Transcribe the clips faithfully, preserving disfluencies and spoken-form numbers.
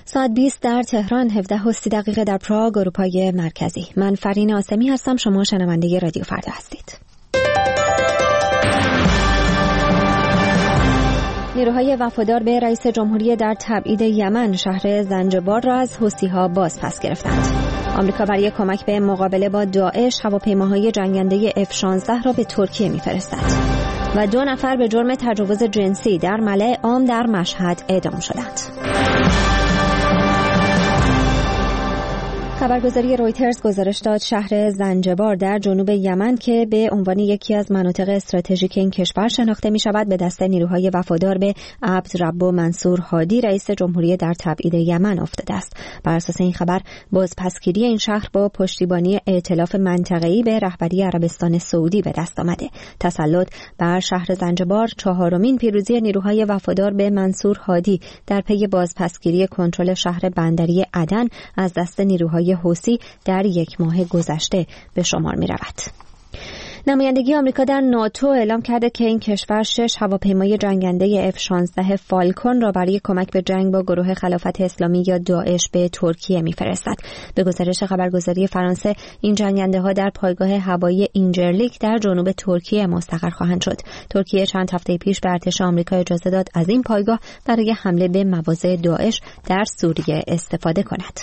ساعت بیست در تهران، هفده و سی دقیقه در پراگ، اروپای مرکزی. من فرین آسمی هستم، شما شنونده رادیو فردا هستید. نیروهای وفادار به رئیس جمهوری در تبعید یمن شهر زنجبار را از حوثی‌ها باز پس گرفتند. آمریکا برای کمک به مقابله با داعش هواپیماهای جنگنده اف شانزده را به ترکیه می‌فرستد. و دو نفر به جرم تجاوز جنسی در ملأ عام در مشهد اعدام شدند. خبرگزاری رویترز گزارش داد شهر زنجبار در جنوب یمن که به عنوان یکی از مناطق استراتژیک این کشور شناخته می شود به دست نیروهای وفادار به عبدربو منصور هادی رئیس جمهوری در تبعید یمن افتاده است. بر اساس این خبر بازپسگیری این شهر با پشتیبانی ائتلاف منطقه‌ای به رهبری عربستان سعودی به دست آمده. تسلط بر شهر زنجبار چهارمین پیروزی نیروهای وفادار به منصور هادی در پی بازپسگیری کنترل شهر بندری عدن از دست نیروهای حوثی در یک ماه گذشته به شمار می رود. نمایندگی آمریکا در ناتو اعلام کرده که این کشور شش هواپیمای جنگنده اف شانزده فالکون را برای کمک به جنگ با گروه خلافت اسلامی یا داعش به ترکیه می‌فرستد. به گزارش خبرگزاری فرانسه این جنگنده ها در پایگاه هوایی اینجرلیک در جنوب ترکیه مستقر خواهند شد. ترکیه چند هفته پیش به ارتش آمریکا اجازه داد از این پایگاه برای حمله به مواضع داعش در سوریه استفاده کند.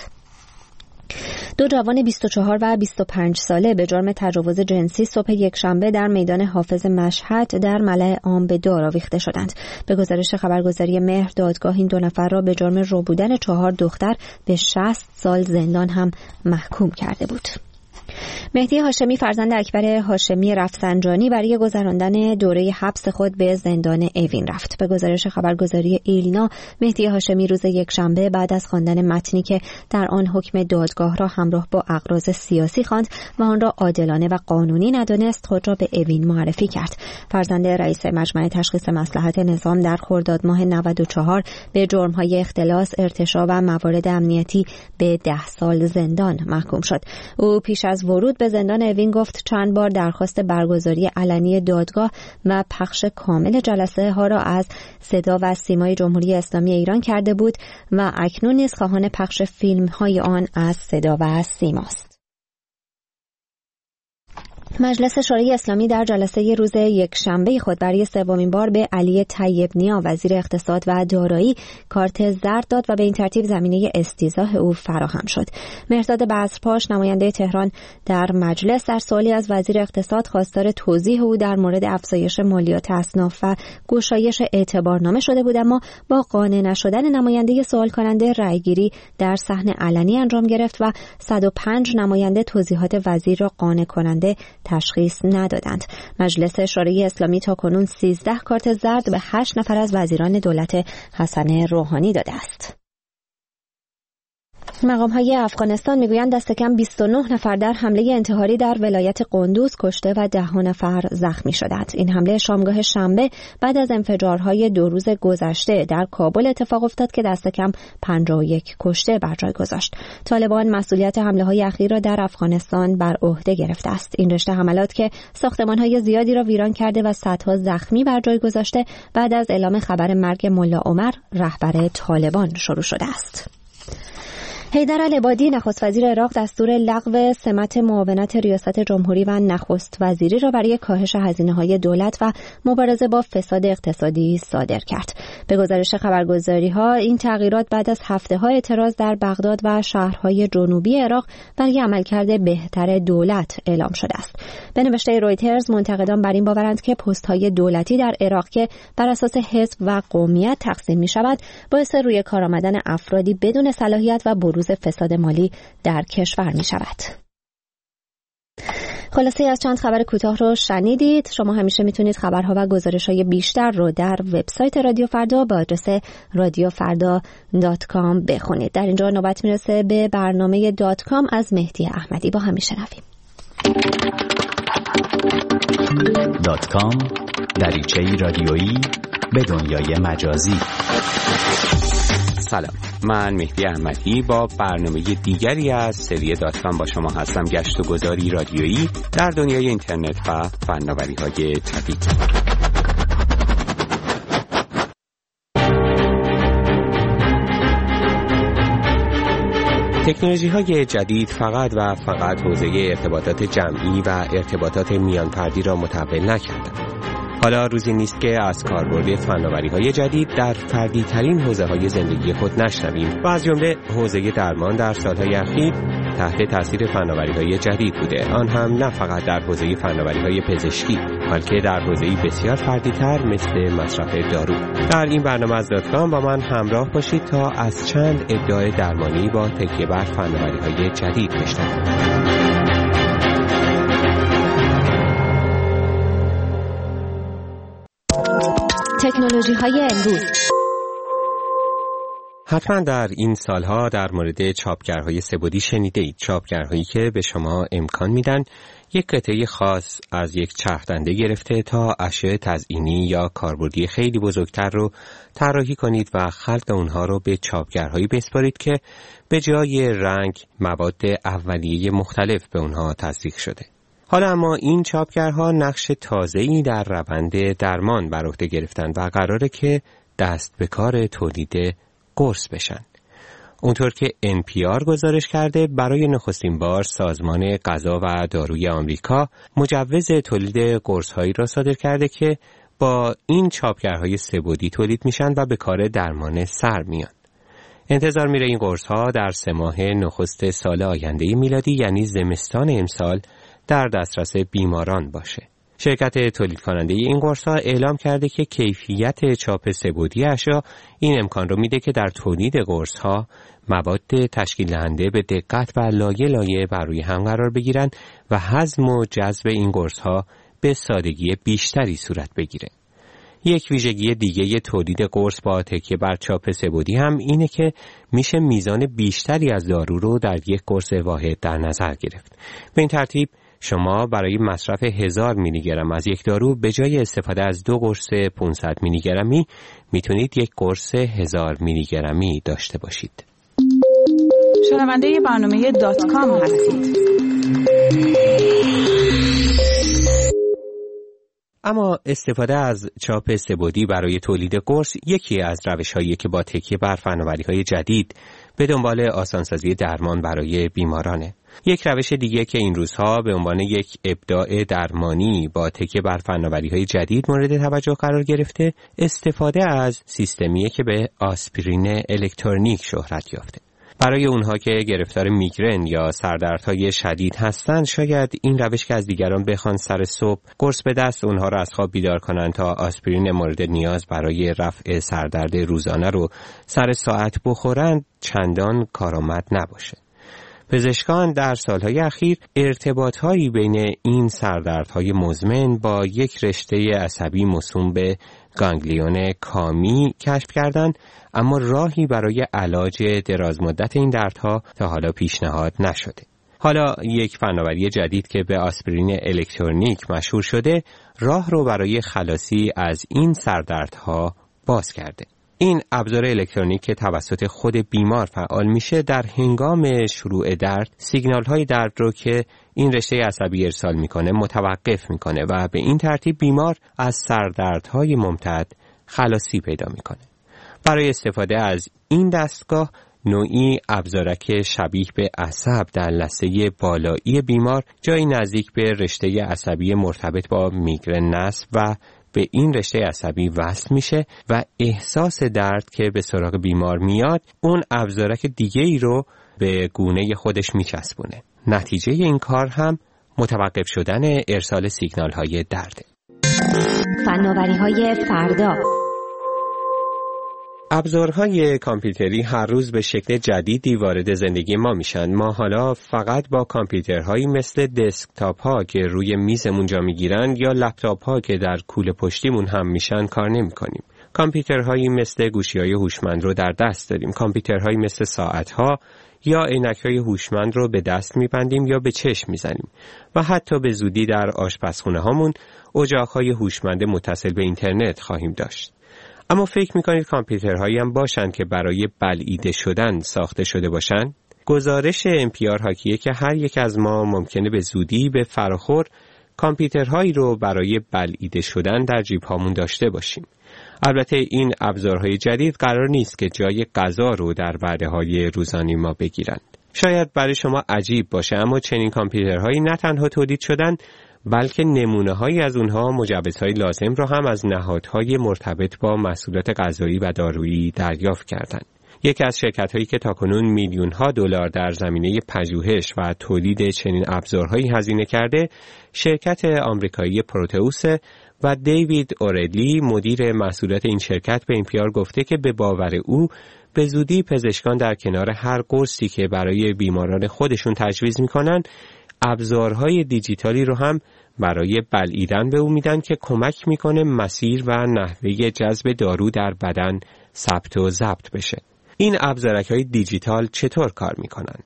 دو جوان بیست و چهار و بیست و پنج ساله به جرم تجاوز جنسی صبح یکشنبه در میدان حافظ مشهد در ملأ عام به دار آویخته شدند. به گزارش خبرگزاری مهر، دادگاه این دو نفر را به جرم ربودن چهار دختر به شصت سال زندان هم محکوم کرده بود. مهدی هاشمی فرزند اکبر هاشمی رفسنجانی برای گذراندن دوره حبس خود به زندان اوین رفت. به گزارش خبرگزاری ایلنا، مهدی هاشمی روز یکشنبه بعد از خواندن متنی که در آن حکم دادگاه را همراه با اغراض سیاسی خواند و آن را عادلانه و قانونی ندانست، خود را به اوین معرفی کرد. فرزند رئیس مجمع تشخیص مصلحت نظام در خرداد ماه نود و چهار به جرم‌های اختلاس، ارتشاء و موارد امنیتی به ده سال زندان محکوم شد. او پیش از ورود به زندان اوین گفت چند بار درخواست برگزاری علنی دادگاه و پخش کامل جلسه ها را از صدا و سیمای جمهوری اسلامی ایران کرده بود و اکنون نیز خواهان پخش فیلم های آن از صدا و سیماست. مجلس شورای اسلامی در جلسه روز یکشنبه خود برای سومین بار به علی طیب نیا وزیر اقتصاد و دارایی کارت زرد داد و به این ترتیب زمینه استیضاح او فراهم شد. مهرداد بزرپاش نماینده تهران در مجلس در سوالی از وزیر اقتصاد خواستار توضیح او در مورد افزایش مالیات اصناف و گشایش اعتبارنامه شده بود، اما با قانع نشدن نماینده سوال کننده رأیگیری در صحن علنی انجام گرفت و صد و پنج نماینده توضیحات وزیر را قانع کننده تشخیص ندادند. مجلس شورای اسلامی تاکنون سیزده کارت زرد به هشت نفر از وزیران دولت حسن روحانی داده است. مقام‌های افغانستان میگویند دست کم بیست و نه نفر در حمله انتحاری در ولایت قندوز کشته و ده نفر زخمی شدند. این حمله شامگاه شنبه بعد از انفجارهای دو روز گذشته در کابل اتفاق افتاد که دست کم پنجاه و یک کشته بر جای گذاشت. طالبان مسئولیت حمله‌های اخیر را در افغانستان بر عهده گرفته است. این رشته حملات که ساختمان‌های زیادی را ویران کرده و صدها زخمی بر جای گذاشته بعد از اعلام خبر مرگ ملا عمر رهبر طالبان شروع شده است. حیدر العبادی نخست وزیر عراق دستور لغو سمت معاونت ریاست جمهوری و نخست وزیری را برای کاهش هزینه‌های دولت و مبارزه با فساد اقتصادی صادر کرد. به گزارش خبرگزاری‌ها این تغییرات بعد از هفته‌ها اعتراض در بغداد و شهرهای جنوبی عراق برای عملکرد بهتر دولت اعلام شده است. به نوشته رویترز منتقدان بر این باورند که پست‌های دولتی در عراق که بر اساس حزب و قومیت تقسیم می‌شود باعث روی کار آمدن افرادی بدون صلاحیت و بروز فساد مالی در کشور می شود. خلاصه از چند خبر کوتاه رو شنیدید. شما همیشه میتونید خبرها و گزارش‌های بیشتر رو در وبسایت رادیو فردا با آدرس رادیو فردا دات کام بخونید. در اینجا نوبت میرسه به برنامه دات کام از مهدی احمدی. با هم میشنویم. دات کام دریچه‌ای رادیویی به دنیای مجازی. سلام، من مهدی احمدی با برنامه دیگری از سری دات کام با شما هستم. گشت و گذاری رادیویی در دنیای اینترنت و فناوری‌های جدید. تکنولوژی های جدید فقط و فقط حوزه ارتباطات جمعی و ارتباطات میان فردی را متحول نکردند. حالا روزی نیست که از کاربرد فناوری‌های جدید در فردی ترین حوزه‌های زندگی خود نشنویم و از جمله حوزه درمان در سالهای اخیر تحت تاثیر فناوری‌های جدید بوده، آن هم نه فقط در حوزه فناوری‌های پزشکی بلکه در حوزه‌ای بسیار فردی‌تر مثل مصرف دارو. در این برنامه از دات کام با من همراه باشید تا از چند ابداع درمانی با تکیه بر فناوری‌های جدید بشنویم. تکنولوژی‌های امروز. حتما در این سالها در مورد چاپگرهای سه‌بعدی شنیدید، چاپگرهایی که به شما امکان میدن یک قطعه خاص از یک چرخ‌دنده گرفته تا اشیاء تزئینی یا کاربردی خیلی بزرگتر رو طراحی کنید و خلق اونها رو به چاپگرهایی بسپارید که به جای رنگ مواد اولیه مختلف به اونها تزریق شده. حالا اما این چاپگرها نقش تازه‌ای در روند درمان بر عهده گرفتن و قراره که دست به کار تولید قرص بشن. اونطور که ان پی آر گزارش کرده، برای نخستین بار سازمان غذا و داروی آمریکا مجوز تولید قرص‌هایی را صادر کرده که با این چاپگرهای سه‌بعدی تولید میشن و به کار درمان سر میان. انتظار میره این قرص‌ها در سه ماه نخست سال آینده میلادی یعنی زمستان امسال در دسترس بیماران باشه. شرکت تولید کننده این قرص‌ها اعلام کرده که کیفیت چاپ سه‌بعدی اشیا این امکان رو میده که در تولید قرص‌ها مواد تشکیل دهنده به دقت و لایه لایه بر روی هم قرار بگیرن و هضم و جذب این قرص‌ها به سادگی بیشتری صورت بگیره. یک ویژگی دیگه تولید قرص با تکیه بر چاپ سه‌بعدی هم اینه که میشه میزان بیشتری از دارو رو در یک قرص واحد در نظر گرفت. به این ترتیب شما برای مصرف هزار میلی گرم از یک دارو به جای استفاده از دو قرص پانصد میلی گرمی میتونید یک قرص هزار میلی گرمی داشته باشید. شنونده برنامه دات کام هستید. اما استفاده از چاپ سه‌بعدی برای تولید قرص یکی از روش‌هایی که با تکیه بر فناوری‌های جدید به دنبال آسانسازی درمان برای بیمارانه. یک روش دیگه که این روزها به عنوان یک ابداع درمانی با تکیه بر فناوری‌های جدید مورد توجه قرار گرفته، استفاده از سیستمیه که به آسپرین الکترونیک شهرت یافته. برای اونها که گرفتار میگرن یا سردردهای شدید هستند، شاید این روش که از دیگران بخوان سر صبح قرص به دست اونها رو از خواب بیدار کنن تا آسپرین مورد نیاز برای رفع سردرد روزانه رو سر ساعت بخورن چندان کارآمد نباشه. پزشکان در سالهای اخیر ارتباطهایی بین این سردردهای مزمن با یک رشته عصبی موسوم به گانگلیون کامی کشف کردند، اما راهی برای علاج درازمدت این دردها تا حالا پیشنهاد نشده. حالا یک فناوری جدید که به آسپرین الکترونیک مشهور شده، راه رو برای خلاصی از این سردردها باز کرده. این ابزار الکترونیک که توسط خود بیمار فعال میشه، در هنگام شروع درد سیگنال های درد رو که این رشته عصبی ارسال میکنه متوقف میکنه و به این ترتیب بیمار از سردردهای ممتد خلاصی پیدا میکنه. برای استفاده از این دستگاه نوعی ابزارک شبیه به عصب در لثه بالایی بیمار جایی نزدیک به رشته عصبی مرتبط با میگرن نصب و به این رشته عصبی وصل میشه و احساس درد که به سراغ بیمار میاد اون ابزارک دیگه ای رو به گونه خودش میچسبونه. نتیجه این کار هم متوقف شدن ارسال سیگنال های درده. فناوری های فردا. ابزارهای کامپیوتری هر روز به شکل جدیدی وارد زندگی ما میشن. ما حالا فقط با کامپیوترهایی مثل دسکتاپ ها که روی میزمون جا میگیرن یا لپتاپ ها که در کوله پشتیمون هم میشن کار نمی کنیم. کامپیوترهایی مثل گوشی‌های هوشمند رو در دست داریم. کامپیوترهایی مثل ساعت‌ها یا عینک‌های هوشمند رو به دست می‌بندیم یا به چشم می‌زنیم و حتی به زودی در آشپزخونه هامون اجاق‌های هوشمند متصل به اینترنت خواهیم داشت. اما فکر می‌کنید کامپیوترهایی هم باشن که برای بلعیده شدن ساخته شده باشن؟ گزارش ان پی آر حاکیه که هر یک از ما ممکنه به زودی به فراخور کامپیوترهایی رو برای بلعیده شدن در جیب‌هامون داشته باشیم. البته این ابزارهای جدید قرار نیست که جای غذا رو در وعده‌های روزانه ما بگیرند. شاید برای شما عجیب باشه، اما چنین کامپیوترهایی نه تنها تولید شدن، بلکه نمونه‌هایی از اونها مجوزهای لازم را هم از نهادهای مرتبط با محصولات غذایی و دارویی دریافت کردند. یکی از شرکت‌هایی که تاکنون میلیون‌ها دلار در زمینه پژوهش و تولید چنین ابزارهایی هزینه کرده، شرکت آمریکایی پروتئوس و دیوید اورلی مدیر محصولات این شرکت به این پی آر گفته که به باور او به زودی پزشکان در کنار هر قرصی که برای بیماران خودشون تجویز می‌کنن، ابزارهای دیجیتالی رو هم برای بلعیدن به او میدن که کمک میکنه مسیر و نحوه جذب دارو در بدن ثبت و ضبط بشه. این ابزارهای دیجیتال چطور کار میکنن؟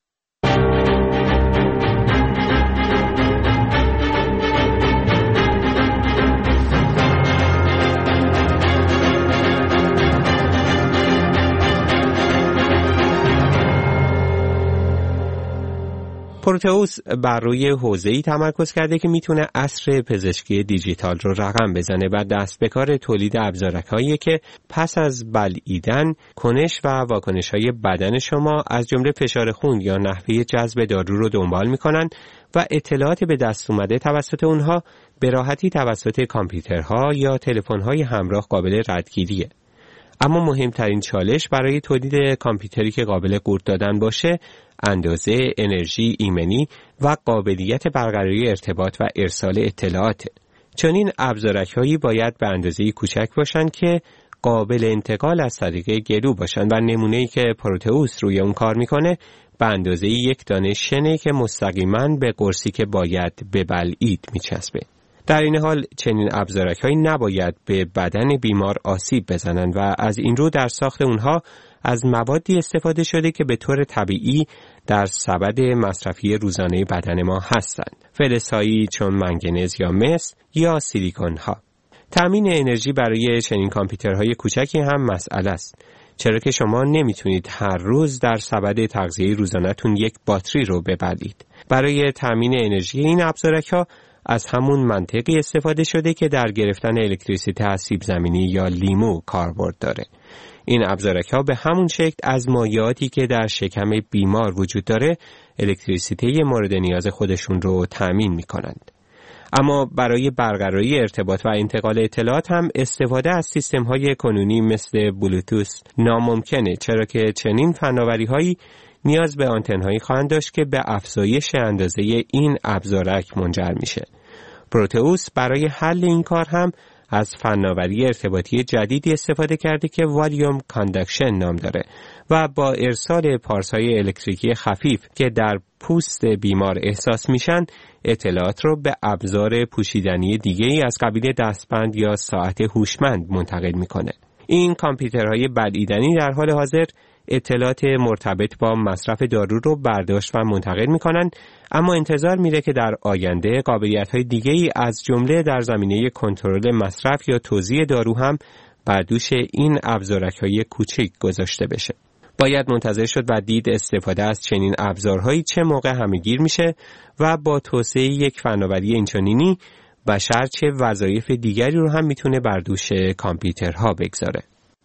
پروتئوس بر روی حوزه‌ای تمرکز کرده که میتونه عصر پزشکی دیجیتال رو رقم بزنه و دست به کار تولید ابزارهایی که پس از بلعیدن کنش و واکنش‌های بدن شما از جمله فشار خون یا نحوه جذب دارو رو دنبال میکنن و اطلاعات به دست اومده توسط اونها به راحتی توسط کامپیوترها یا تلفن‌های همراه قابل ردگیریه. اما مهمترین چالش برای تولید کامپیوتری که قابل قورت دادن باشه، اندازه انرژی ایمنی و قابلیت برقراری ارتباط و ارسال اطلاعات. چون این ابزارهایی باید به اندازه کوچک باشن که قابل انتقال از طریق گلو باشن و نمونه‌ای که پروتئوس روی اون کار میکنه به اندازه یک دانه شنه که مستقیما به قرصی که باید ببلعید میچسبه. در این حال چنین ابزارهایی نباید به بدن بیمار آسیب بزنند و از این رو در ساخت اونها از موادی استفاده شده که به طور طبیعی در سبد مصرفی روزانه بدن ما هستند. فلزهایی چون منگنز یا مس یا سیلیکون ها. تامین انرژی برای چنین کامپیوترهای کوچکی هم مسئله است، چرا که شما نمیتونید هر روز در سبد تغذیه روزانه‌تون یک باتری رو ببلید. برای تامین انرژی این ابزارها از همون منطقی استفاده شده که در گرفتن الکتریسیته از سیب زمینی یا لیمو کاربرد داره. این ابزارها به همون شکل از مایعاتی که در شکم بیمار وجود داره الکتریسیته مورد نیاز خودشون رو تامین می‌کنند. اما برای برقراری ارتباط و انتقال اطلاعات هم استفاده از سیستم‌های کنونی مثل بلوتوث ناممکنه، چرا که چنین فناوری‌هایی نیاز به آنتن‌هایی خواهند داشت که به افزایش اندازه این ابزارک منجر میشه. پروتئوس برای حل این کار هم از فناوری ارتباطی جدیدی استفاده کرده که والیوم کاندکشن نام داره و با ارسال پارس‌های الکتریکی خفیف که در پوست بیمار احساس میشن اطلاعات رو به ابزار پوشیدنی دیگه‌ای از قبیل دستبند یا ساعت هوشمند منتقل میکنه. این کامپیوترهای بلعیدنی در حال حاضر اطلاعات مرتبط با مصرف دارو رو برداشت و منتقل میکنن، اما انتظار میره که در آینده قابلیت‌های دیگه‌ای از جمله در زمینه کنترل مصرف یا توزیع دارو هم بر دوش این ابزارک‌های کوچک گذاشته بشه. باید منتظر شد و دید استفاده از چنین ابزارهایی چه موقع همه‌گیر میشه و با توسعه یک فناوری اینچنینی بشر چه وظایف دیگری رو هم میتونه بر دوش کامپیوترها بگذاره.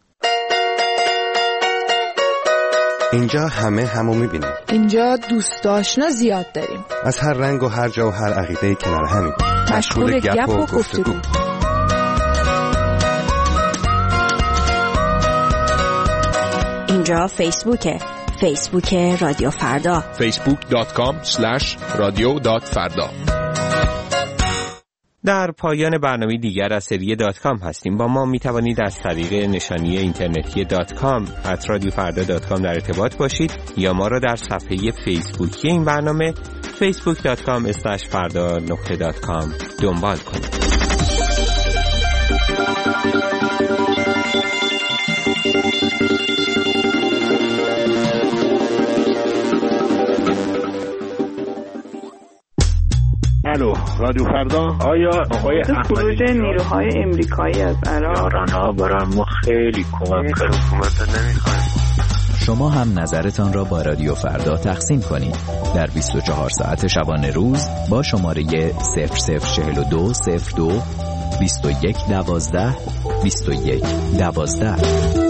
اینجا همه همو میبینیم. اینجا دوست آشنا زیاد داریم. از هر رنگ و هر جا و هر عقیده کنار همیم. مشغول گپ و گفتگو. اینجا فیسبوکه. فیسبوک رادیو فردا. فیسبوک دات کام اسلش رادیو دات فردا. در پایان برنامه دیگر از سری دات کام هستیم. با ما می توانید از طریق نشانی اینترنتی دات کام ات رادیو فردا دات کام در ارتباط باشید یا ما را در صفحه فیسبوکی این برنامه فیسبوک دات کام اسلش فردا نقطه دات کام دنبال کنید. الو رادیو فردا. آیا آقای خروج نیروهای امریکایی از عراق یارانها برای ما خیلی کمک کرد. حکومت نمیخوایم. شما هم نظرتان را با رادیو فردا تقسیم کنید در بیست و چهار ساعت شبانه روز با شماره صفر صفر چهل و دو صفر دو بیست و یک دوازده بیست و یک دوازده.